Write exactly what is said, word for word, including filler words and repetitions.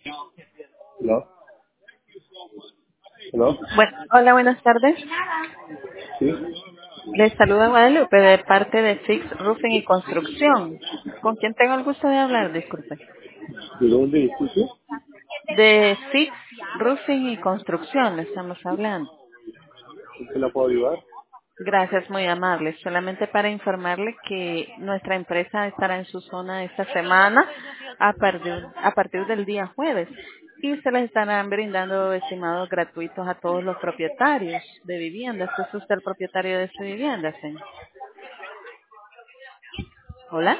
¿No? ¿No? Bueno, hola, buenas tardes. ¿Sí? Les saluda Guadalupe de parte de Fix Roofing y Construcción. ¿Con quién tengo el gusto de hablar? Disculpe. ¿De dónde disculpe? De Fix Roofing y Construcción le estamos hablando. ¿En qué la puedo ayudar? Gracias, muy amable. Solamente para informarle que nuestra empresa estará en su zona esta semana a partir, a partir del día jueves y se les estarán brindando estimados gratuitos a todos los propietarios de viviendas. ¿Es usted el propietario de su vivienda, señor? Hola.